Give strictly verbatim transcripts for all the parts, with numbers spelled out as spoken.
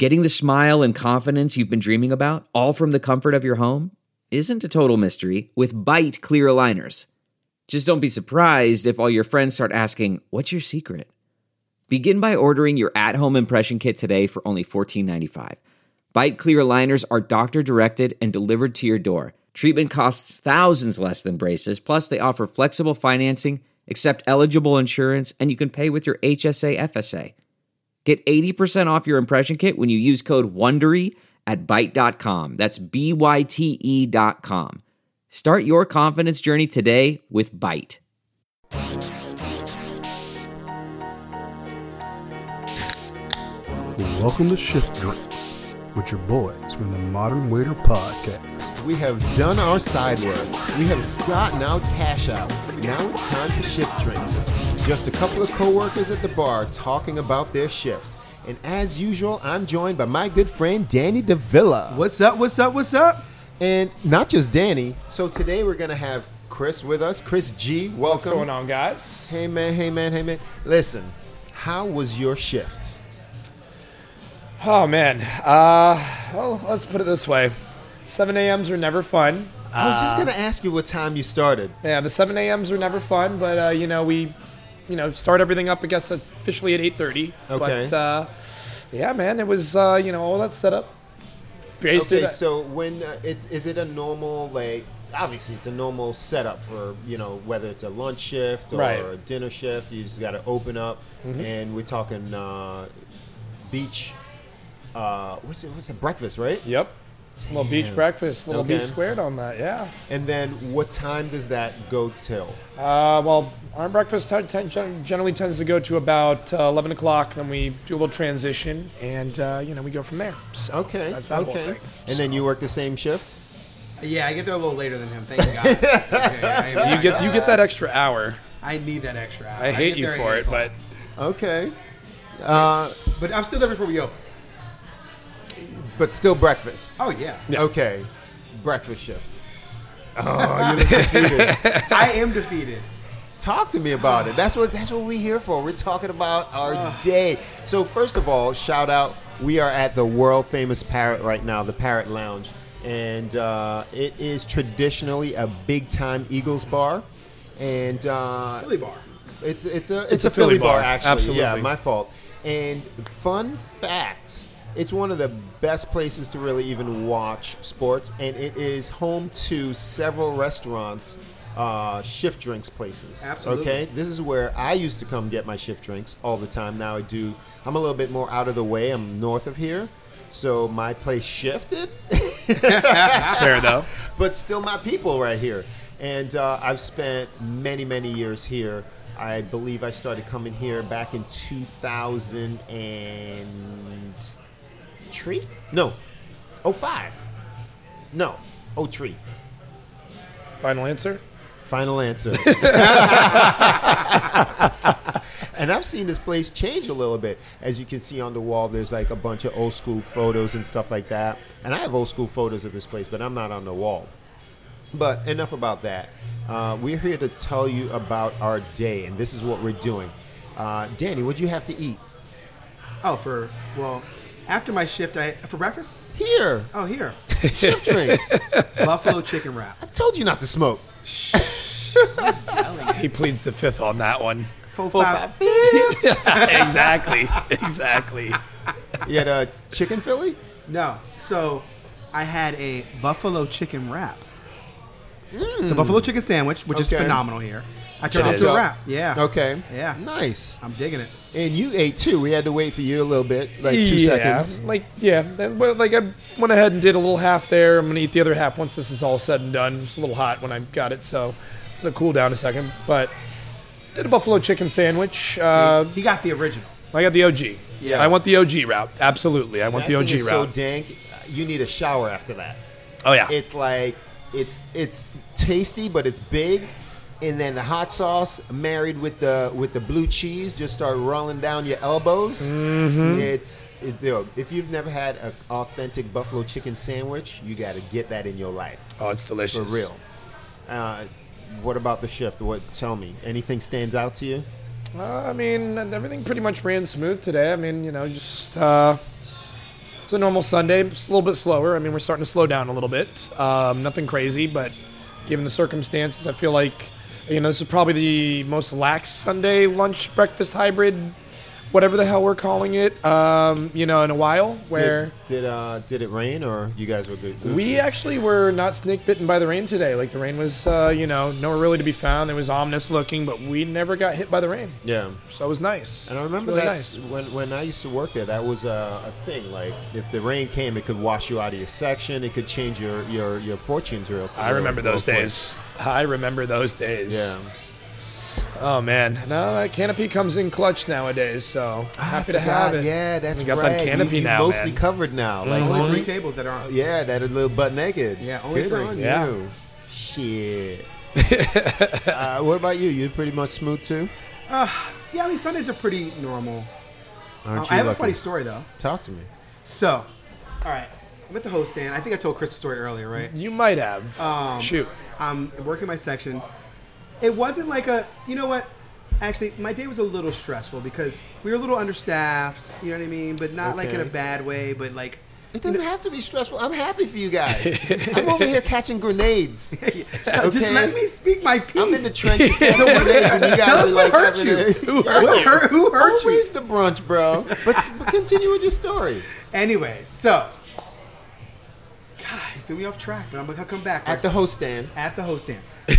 Getting the smile and confidence you've been dreaming about, all from the comfort of your home, isn't a total mystery with Byte clear aligners. Just don't be surprised if all your friends start asking, "What's your secret?" Begin by ordering your at-home impression kit today for only fourteen ninety-five. Byte clear aligners are doctor-directed and delivered to your door. Treatment costs thousands less than braces, plus they offer flexible financing, accept eligible insurance, and you can pay with your H S A F S A. Get eighty percent off your impression kit when you use code WONDERY at byte dot com. That's B Y T E dot com. Start your confidence journey today with Byte. Welcome to Shift Drinks with your boys from the Modern Waiter Podcast. We have done our side work. We have gotten our cash out. Now it's time for Shift Drinks. Just a couple of co-workers at the bar talking about their shift. And as usual, I'm joined by my good friend Danny Davila. What's up, what's up, what's up? And not just Danny. So today we're going to have Chris with us. Chris G, welcome. What's going on, guys? Hey, man, hey, man, hey, man. Listen, how was your shift? Oh, man. Uh, well, let's put it this way. seven a.m.s are never fun. I was just going to ask you what time you started. Yeah, the seven a.m.s are never fun, but, uh, you know, we, you know, start everything up, I guess, officially at eight thirty. Okay. But, uh, yeah, man, it was, uh, you know, all that setup. Okay, so when uh, it's, is it a normal, like, obviously it's a normal setup for, you know, whether it's a lunch shift or right. a dinner shift, you just got to open up, mm-hmm. and we're talking uh, beach, uh, what's it, what's it, breakfast, right? Yep. Damn. Little beach breakfast, little okay. B squared on that, yeah. And then what time does that go till? Uh, well, our breakfast t- t- generally tends to go to about uh, eleven o'clock. Then we do a little transition, and uh, you know we go from there. So okay. That's that okay. whole thing. And so. then you work the same shift? Yeah, I get there a little later than him. Thank God. Okay, I, you get you get that extra hour. I need that extra hour. I hate I you for it, but okay. Uh, but I'm still there before we open. But still breakfast. Oh yeah. yeah. Okay. Breakfast shift. Oh, you look defeated. I am defeated. Talk to me about it. That's what that's what we're here for. We're talking about our day. So first of all, shout out. We are at the world famous Parrot right now, the Parrot Lounge, and uh, it is traditionally a big time Eagles bar, and uh, Philly bar. It's it's a it's, it's a, a Philly, Philly bar, bar actually. Absolutely. Yeah, my fault. And fun fact. It's one of the best places to really even watch sports, and it is home to several restaurants, uh, shift drinks places. Absolutely. Okay, this is where I used to come get my shift drinks all the time. Now I do. I'm a little bit more out of the way. I'm north of here, so my place shifted. It's fair though. But still, my people right here, and uh, I've spent many, many years here. I believe I started coming here back in two thousand and. Tree? No. oh five. No. oh three. Final answer? Final answer. And I've seen this place change a little bit. As you can see on the wall, there's like a bunch of old school photos and stuff like that. And I have old school photos of this place, but I'm not on the wall. But enough about that. Uh, we're here to tell you about our day, and this is what we're doing. Uh, Danny, what'd you have to eat? Oh, for, well, after my shift, I for breakfast? Here. Oh, here. Shift drinks. Buffalo chicken wrap. I told you not to smoke. He pleads the fifth on that one. Four, Four, five. five. Exactly. Exactly. You had a chicken Philly? No. So I had a buffalo chicken wrap. Mm. The buffalo chicken sandwich, which Okay. is phenomenal here. I turned It it into is. a wrap. Yeah. Okay. Yeah. Nice. I'm digging it. And you ate too. We had to wait for you a little bit, like two yeah, seconds. Like, yeah. Well, like, I went ahead and did a little half there. I'm going to eat the other half once this is all said and done. It's a little hot when I got it, so I'm going to cool down a second. But did a buffalo chicken sandwich. Uh, He got the original. I got the O G. Yeah. I want the O G route. Absolutely. I want That the O thing G is route. so dank. You need a shower after that. Oh, yeah. It's like it's it's tasty, but it's big. And then the hot sauce married with the with the blue cheese just start rolling down your elbows. Mm-hmm. It's it, you know, if you've never had an authentic buffalo chicken sandwich, you got to get that in your life Oh, it's delicious. for real. Uh, what about the shift? What? Tell me. Anything stands out to you? Uh, I mean, everything pretty much ran smooth today. I mean, you know, just uh, It's a normal Sunday. It's a little bit slower. I mean, we're starting to slow down a little bit. Um, nothing crazy, but given the circumstances, I feel like, you know, this is probably the most lax Sunday lunch, breakfast, hybrid, whatever the hell we're calling it, um, you know, in a while. Where Did did, uh, did it rain or you guys were good? good we actually were not snake bitten by the rain today. Like the rain was, uh, you know, nowhere really to be found. It was ominous looking, but we never got hit by the rain. Yeah. So it was nice. And I remember It was really that nice. when, when I used to work there, that was a, a thing. Like, if the rain came, it could wash you out of your section. It could change your, your, your fortunes real quick. I remember those days. I remember those days. Yeah. Oh man, no, that canopy comes in clutch nowadays. So happy to I have forgot. it. Yeah, that's we got right. that canopy you, you now, mostly man. covered now. Like Only only, three tables that are. yeah, that are a little butt naked. Yeah, only Good three. on Yeah. you. Shit. uh, what about you? You're pretty much smooth too. Uh, yeah, I mean Sundays are pretty normal. Aren't Uh, I you have lucky? a funny story though. Talk to me. So, all right, I'm at the host stand. I think I told Chris the story earlier, right? You might have. Um, Shoot. I'm working my section. It wasn't like a, you know what? Actually, my day was a little stressful because we were a little understaffed. You know what I mean? But not like in a Okay. bad way. But like, It doesn't have to be stressful. I'm happy for you guys. I'm over here catching grenades. just Okay. let me speak my piece. I'm in the trenches catching grenades, and you guys Tell are us like what hurt having you. a- Who hurt, who hurt you? Always the brunch, bro. But, but continue with your story. Anyways, so, God, you threw me off track, but I'm gonna come back. At the host stand, at the host stand.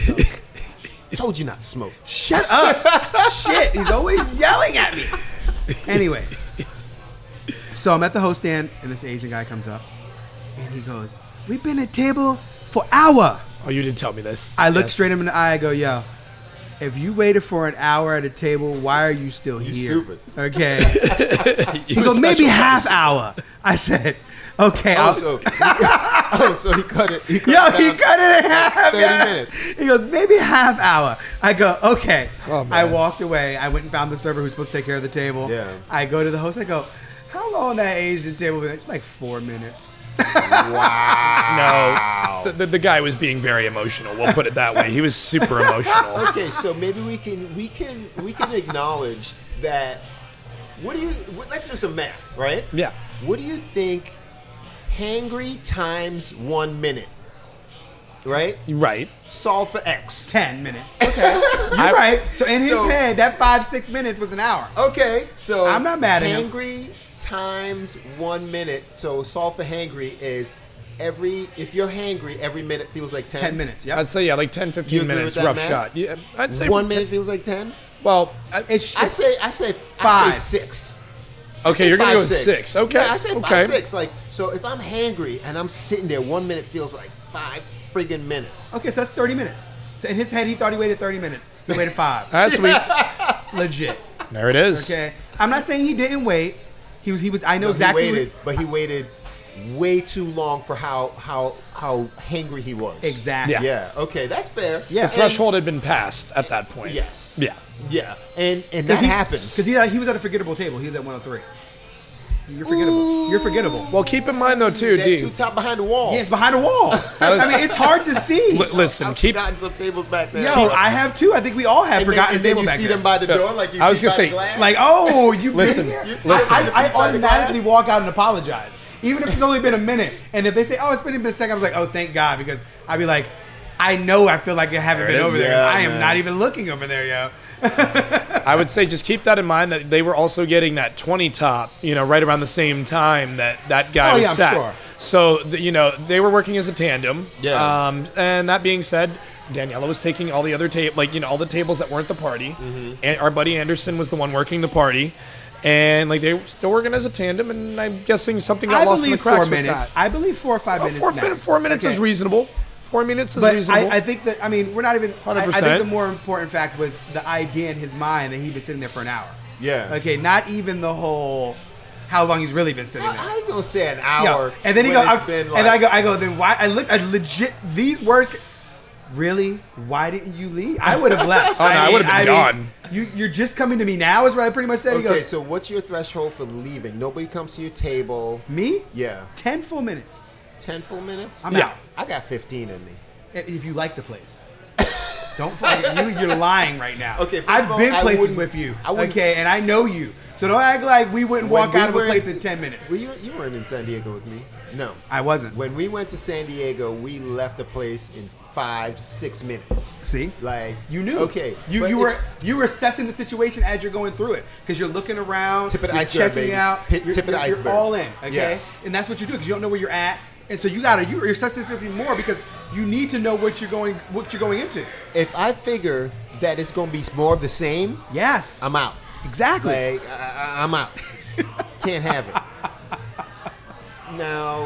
told you not to smoke. Shut up! Shit, he's always yelling at me. Anyways, so I'm at the host stand, and this Asian guy comes up, and he goes, "We've been at table for hour." Oh, you did tell me this. I look Yes. straight him in the eye. I go, "Yo, if you waited for an hour at a table, why are you still You here?" stupid. Okay. he You goes, "Maybe special half person. hour." I said, "Okay." Oh, I'll- so, oh, so he cut it. He cut Yo, it he down cut it in half. thirty yeah. minutes. He goes, maybe half hour. I go, okay. Oh, man. I walked away. I went and found the server who's supposed to take care of the table. Yeah. I go to the host. I go, how long that Asian table been? Like four minutes. Wow. No, the, the, the guy was being very emotional. We'll put it that way. He was super emotional. Okay, so maybe we can we can we can acknowledge that. What do you? what- Let's do some math, right? Yeah. What do you think? Hangry times one minute, right? Right. Solve for X. Ten minutes. Okay. You're I- right. So in his So- head, that five, six minutes was an hour. Okay, so I'm not mad at him. hangry times one minute. So solve for hangry is every if you're hangry, every minute feels like ten. Ten minutes. Yep. I'd say, yeah, like ten, You fifteen agree minutes, with that, rough Matt? shot. Yeah, I'd say One minute feels like ten. Well, I, It's, I say I say I Five. say six. okay, Say you're gonna five, go with six. Okay. Yeah, I say okay. five six. Like so, if I'm hangry and I'm sitting there, one minute feels like five friggin' minutes. okay, so that's thirty minutes. So in his head, he thought he waited thirty minutes. He waited five. That's sweet. Legit. There it is. Okay. I'm not saying he didn't wait. He was. He was. I know No, exactly. He what- waited, but he waited way too long for how how how hangry he was. Exactly. Yeah. Yeah. Okay, that's fair. Yeah. The threshold had been passed at that point. Yes. Yeah. Yeah, and and that he, happens because he he was at a forgettable table. He was at one oh three. You're forgettable. You're forgettable. Well, keep in mind though, too, That D. two top behind the wall. Yeah, it's behind a wall. I was- mean, it's hard to see. Li- listen, I've keep. forgotten some tables back there. Yo, I have two. I think we all have and then, forgotten and then table you back see there. them by the door, like you I was see gonna by say, the glass. Like, oh, you Listen, been here? You see listen. I, I, by I the automatically glass? walk out and apologize, even if it's only been a minute. And if they say, "Oh, it's been a second, I was like, "Oh, thank God," because I'd be like, I know I feel like I haven't There it been is. over there. Yeah, I am man. not even looking over there, yo. I would say just keep that in mind that they were also getting that twenty top, you know, right around the same time that that guy Oh, was yeah, I'm sat. sure. So, the, you know, they were working as a tandem. Yeah. Um, and that being said, Daniela was taking all the other tape, like, you know, all the tables that weren't the party. Mm-hmm. And our buddy Anderson was the one working the party. And, like, they were still working as a tandem, and I'm guessing something got I lost in the believe cracks four with minutes. that. I believe four or five Well, minutes. four, max. fin- four minutes Okay. is reasonable. Four minutes is But reasonable. I, I think that I mean we're not even. I, I think one hundred percent. the more important fact was the idea in his mind that he'd been sitting there for an hour. Yeah. Okay, not even the whole how long he's really been sitting I, there. I ain't gonna say an Yo, hour. and then he when goes, it's been and I like- go, I go. Then why? I look. I legit. These words. Really? Why didn't you leave? I would have left. Oh, no, I mean- would've been mean, gone. You, you're just coming to me now, is what I pretty much said. He Okay, goes, so what's your threshold for leaving? Nobody comes to your table. me? Yeah, Ten full minutes. ten full minutes. I'm Yeah. out. I got fifteen in me. If you like the place. Don't fucking you. You're lying right now. Okay, first I've of all, been I places wouldn't- with you. I wouldn't- Okay, and I know you. So don't act like we wouldn't When walk we out of a were place in ten minutes. Were you, you weren't in San Diego with me. No. I wasn't. When we went to San Diego, we left the place in five, six minutes. See, Like you knew. Okay, you but you if- were you were assessing the situation as you're going through it because you're looking around, Tip of the you're iceberg, checking baby. out, Pit- you're, tip of the you're- iceberg. You're all in, okay? Yeah. And that's what you do because you don't know where you're at, and so you gotta you're assessing something more because you need to know what you're going what you're going into. if I figure that it's gonna be more of the same, Yes, I'm out. exactly. Like I, I- I'm out. Can't have it. Now,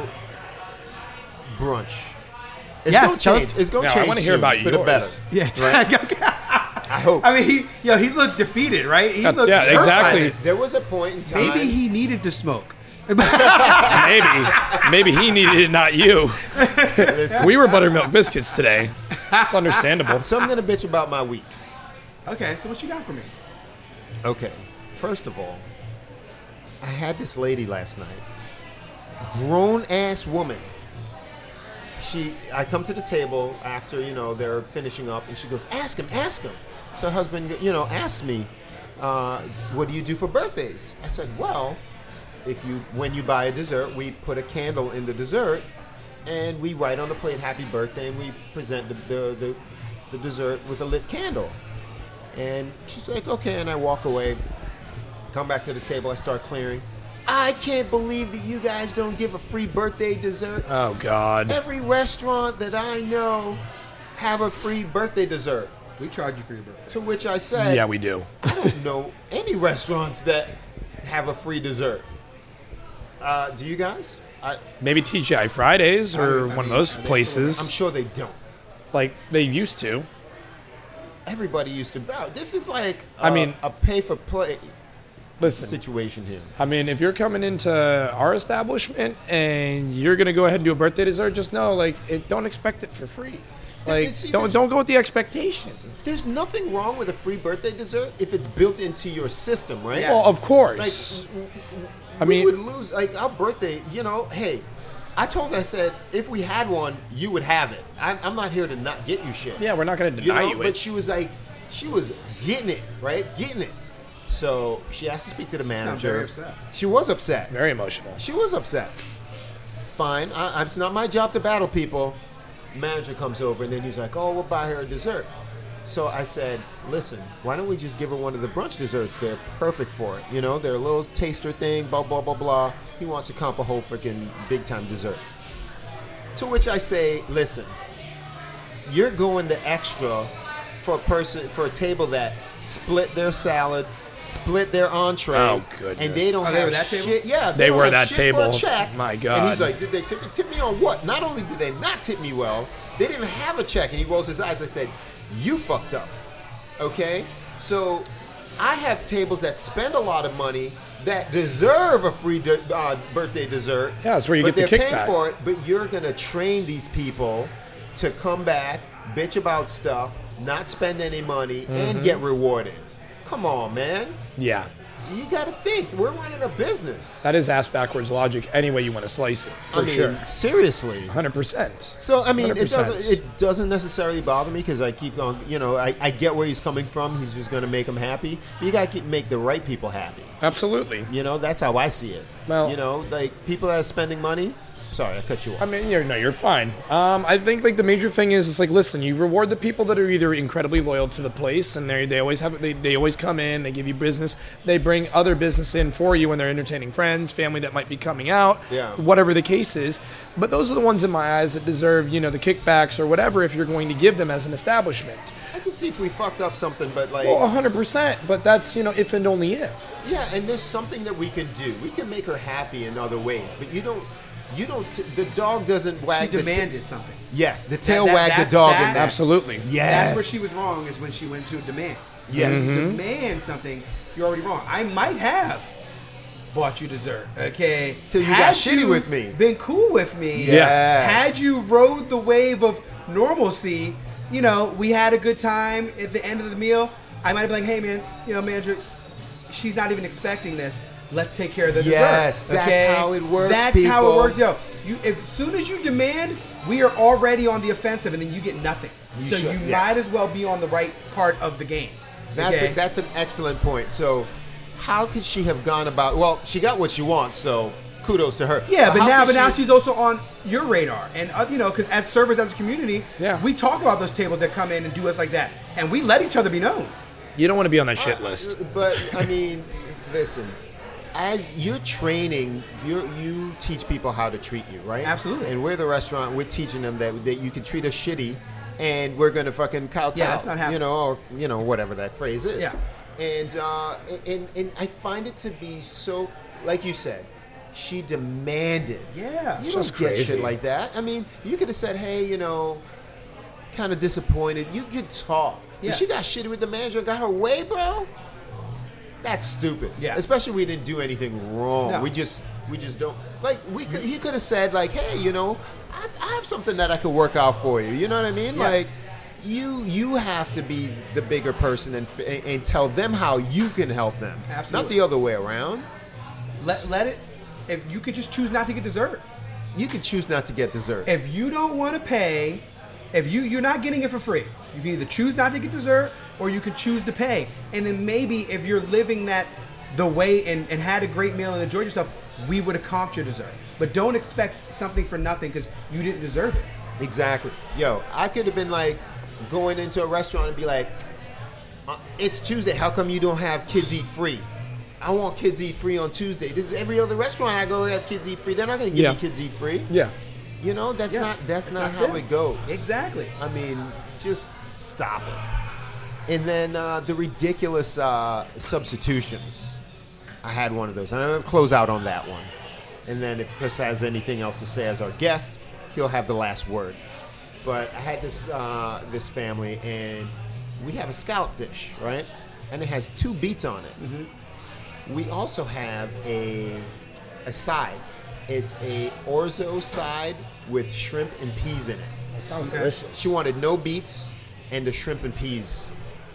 brunch. It's Yes, gonna tell us- change. It's gonna Yeah, I change. wanna hear soon about for the yours. better. yeah, I hope. I mean, he yo he looked defeated, right? He That's- looked yeah, hurt by exactly. this. There was a point in time. Maybe he needed to smoke. Maybe, maybe he needed it, not you. Listen, We were buttermilk biscuits today. It's understandable. so I'm gonna bitch about my week. Okay, so what you got for me? Okay. First of all, I had this lady last night. Grown ass woman. She I come to the table after, you know, they're finishing up and she goes, ask him, ask him. So her husband, you know, asked me, uh, what do you do for birthdays? I said, well, if you when you buy a dessert, we put a candle in the dessert and we write on the plate happy birthday and we present the the, the, the dessert with a lit candle. And she's like, okay, and I walk away, come back to the table, I start clearing. I can't believe that you guys don't give a free birthday dessert. Oh God. Every restaurant that I know have a free birthday dessert. We charge you for your birthday. To which I said, Yeah, we do. I don't know any restaurants that have a free dessert. Uh, do you guys? I, Maybe T G I Fridays or I mean- one of those places. I'm sure they don't. Like they used to. Everybody used to bow. This is like I a- mean- a pay for play Listen, situation here. I mean, if you're coming into our establishment and you're gonna go ahead and do a birthday dessert, just know, like, it, don't expect it for free. Like, see, don't there's- don't go with the expectation. There's nothing wrong with a free birthday dessert if it's built into your system, right? Yes. Well, of Like, course. I we mean- would lose like our birthday. You know, hey, I told her, I said if we had one, you would have it. I'm, I'm not here to not get you shit. Yeah, we're not gonna you deny know. you, But it. she was like, she was getting it, right? Getting it. So she asked to speak to the sounded manager. very upset. She was upset. Very emotional. She was upset. Fine. I, it's not my job to battle people. Manager comes over and then he's like, oh, we'll buy her a dessert. So I said, listen, why don't we just give her one of the brunch desserts? They're perfect for it. You know, they're a little taster thing, blah, blah, blah, blah. He wants to comp a whole freaking big time dessert. To which I say, listen, you're going the extra for a person, for a table that split their salad, split their entree. Oh, goodness. And they don't Oh, they have were that table? shit. Yeah, They don't were have that shit for a table. check. My And God. he's like, did they tip me? Tip me on what? Not only did they not tip me well, they didn't have a check. And he rolls his eyes. I said, you fucked up. Okay? So I have tables that spend a lot of money that deserve a free de- uh, birthday dessert. Yeah, that's where you but get the they're kickback. paying for it, but you're going to train these people to come back, bitch about stuff, not spend any money, Mm-hmm. and get rewarded. Come on, man. Yeah, You got to think. We're running a business. that is ass backwards logic. Any way you want to slice it, for I mean, sure. seriously. Hundred percent. So I mean, one hundred it percent. doesn't it doesn't necessarily bother me because I keep on, you know, I, I get where he's coming from. He's just going to make them happy. But you got to keep make the right people happy. Absolutely. You know, that's how I see it. Well- you know, like people that are spending money. Sorry, I cut you off. I mean, you're, no, you're fine. Um, I think like the major thing is, it's like, listen, you reward the people that are either incredibly loyal to the place, and they they always have they, they always come in, they give you business, they bring other business in for you when they're entertaining friends, family that might be coming out, Yeah. whatever the case is. But those are the ones in my eyes that deserve, you know, the kickbacks or whatever if you're going to give them as an establishment. I can see if we fucked up something, but like, Well, one hundred percent. But that's, you know, if and only if. yeah, and there's something that we can do. We can make her happy in other ways, but you don't. You don't. T- the dog doesn't She wag. the demanded something. Yes, the tail that- wagged the that's- dog that- in that. Absolutely. Yes. That's where she was wrong, is when she went to demand. Yes. When you demand something, you're already wrong. I might have bought you dessert, okay? Till you Had got shitty you with me. Been cool with me. Yes. Had you rode the wave of normalcy, you know, we had a good time at the end of the meal. I might have been like, hey man, you know, manager, she's not even expecting this. Let's take care of the Yes, dessert. that's Okay? how it works, That's how it people. works, yo. You, if, as soon as you demand, we are already on the offensive, and then you get nothing. You so should, you yes. might as well be on the right part of the game. That's okay? a, that's an excellent point. So, how could she have gone about? Well, she got what she wants, so kudos to her. Yeah, but how now, could but now she- she's also on your radar, and uh, you know, because as servers, as a community, Yeah. we talk about those tables that come in and do us like that, and we let each other be known. You don't want to be on that shit list. But I mean, listen. As you're training, you you teach people how to treat you, right? Absolutely. And we're the restaurant. We're teaching them that, that you can treat us shitty, and we're gonna fucking kowtow. Yeah, that's not happening. You know, or you know, whatever that phrase is. Yeah. And uh, and and I find it to be so, like you said, she demanded. Yeah. You Just don't get crazy. shit like that. I mean, you could have said, hey, you know, kind of disappointed. You could talk. Yeah. But she got shitty with the manager and got her way, bro. That's stupid. Yeah. Especially we didn't do anything wrong. No. We just we just don't like we could, he could have said like, hey, you know, I, I have something that I could work out for you. You know what I mean? Yeah. Like you you have to be the bigger person and, and and tell them how you can help them. Absolutely. Not the other way around. Let let it. If you could just choose not to get dessert. You can choose not to get dessert. If you don't want to pay, if you you're not getting it for free, you can either choose not to get dessert or you can choose to pay. And then maybe if you're living that the way and, and had a great meal and enjoyed yourself, we would have comped your dessert. But don't expect something for nothing because you didn't deserve it. Exactly. Yo, I could have been like going into a restaurant and be like, uh, it's Tuesday. How come you don't have kids eat free? I want kids eat free on Tuesday. This is every other restaurant I go have kids eat free. They're not going to give Yeah. you kids eat free. Yeah. You know, that's Yeah. not that's It's not, not how fair. it goes. Exactly. I mean, just stop it. And then uh, the ridiculous uh, substitutions. I had one of those. And I'm going to close out on that one. And then if Chris has anything else to say as our guest, he'll have the last word. But I had this uh, this family, and we have a scallop dish, right? And it has two beets on it. Mm-hmm. We also have a a side. It's a orzo side with shrimp and peas in it. That sounds Okay. delicious. She wanted no beets and the shrimp and peas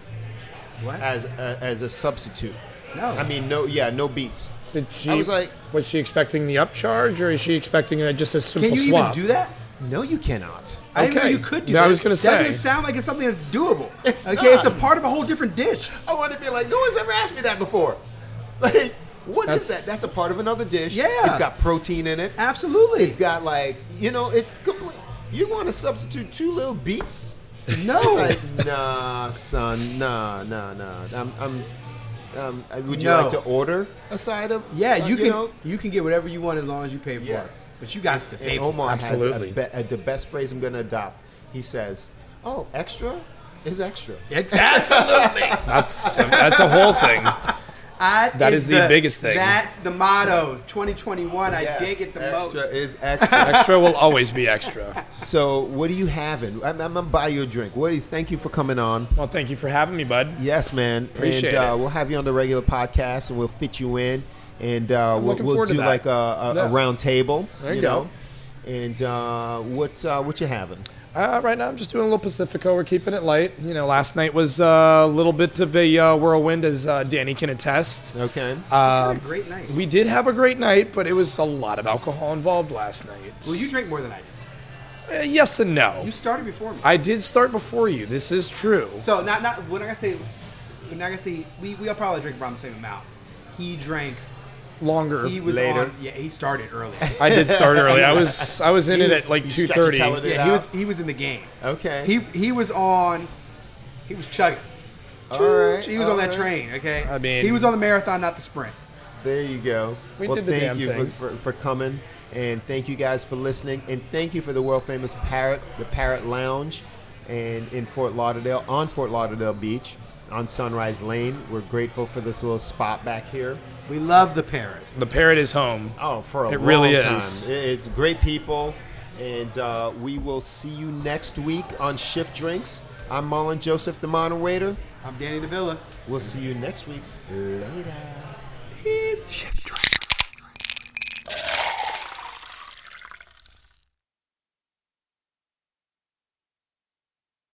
What? as a, as a substitute. No. I mean, no, yeah, no beets. Did she? I was like- was she expecting the upcharge, or is she expecting uh, just a simple Can you swap? even do that? No, you cannot. I didn't know Okay. you could do Yeah, that. I was gonna That say. doesn't sound like it's something that's doable. It's okay, not. it's a part of a whole different dish. I want to be like, no one's ever asked me that before. Like, what is That's- that? That's a part of another dish. Yeah. It's got protein in it. Absolutely. It's got like, you know, it's complete. You want to substitute two little beets? no. It's like, nah, son, nah, nah, nah. I'm, I'm, um, would you No. like to order a side of? Yeah, uh, you can know? you can get whatever you want as long as you pay for Yes. it. But you got to pay And for it. Omar Absolutely. has a be- uh, the best phrase I'm going to adopt. He says, "Oh, extra is extra." Absolutely. That's that's a whole thing. That, That is the biggest thing. That's the motto. twenty twenty-one. I Yes, dig it the extra most. is extra. Extra will always be extra. So, what are you having? I'm, I'm gonna buy you a drink. What do you? Thank you for coming on. Well, thank you for having me, bud. Yes, man. Appreciate and uh, it. we'll have you on the regular podcast, and we'll fit you in, and uh, we'll, looking we'll forward to do that. like a, a, Yeah. a round table. There you know. go. And uh, what uh, what you having? Uh, right now, I'm just doing a little Pacifico. We're keeping it light. You know, last night was uh, a little bit of a uh, whirlwind, as uh, Danny can attest. Okay. Had a great night. We did have a great night, but it was a lot of alcohol involved last night. Well, you drank more than I did. Uh, yes and no. You started before me. I did start before you. This is true. So not not we're not gonna say we're not gonna say we we all probably drink around the same amount. He drank. Longer. He was Later. on. Yeah, he started early. I did start early. I was I was in He it was- at like you two stretch your thirty. talent Yeah, he was he was in the game. Okay. He he was on. He was chugging. All right, He was all on that right. train. Okay. I mean- he was on the marathon, not the sprint. There you go. We well, did the thank damn you thing. For, for, for coming, and thank you guys for listening, and thank you for the world famous Parrot, the Parrot Lounge, and in Fort Lauderdale, on Fort Lauderdale Beach, on Sunrise Lane. We're grateful for this little spot back here. We love the parrot. The parrot is home. Oh, for a It long really time. is. It- It's great people, and uh, we will see you next week on Shift Drinks. I'm Marlon Joseph, the Modern Waiter. I'm Danny DeVilla. We'll see you next week. Later.